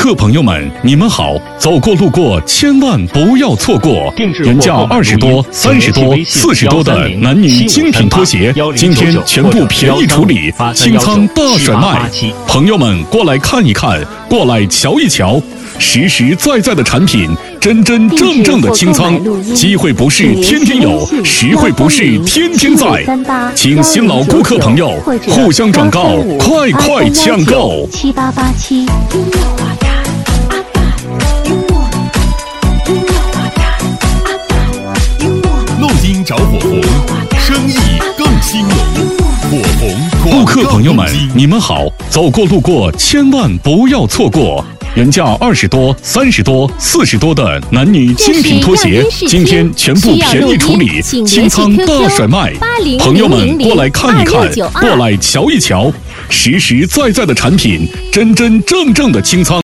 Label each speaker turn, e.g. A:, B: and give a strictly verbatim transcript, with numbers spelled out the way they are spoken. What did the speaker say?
A: 客朋友们，你们好！走过路过，千万不要错过！原价二十多、三十多、四十多的男女精品拖鞋，今天全部便宜处理，清仓大甩卖。朋友们过来看一看，过来瞧一瞧，实实在在的产品，真真正正的清仓。机会不是天天有，实惠不是天天在，请新老顾客朋友互相转告，快快抢购！
B: 七八八七。
C: 录音找火红，生意更兴隆。火红
A: 顾客朋友们，你们好！走过路过，千万不要错过！原价二十多、三十多、四十多的男女精品拖鞋，今天全部便宜处理，清仓大甩卖。朋友们过来看一看，过来瞧一瞧，实实在在的产品，真真正正的清仓。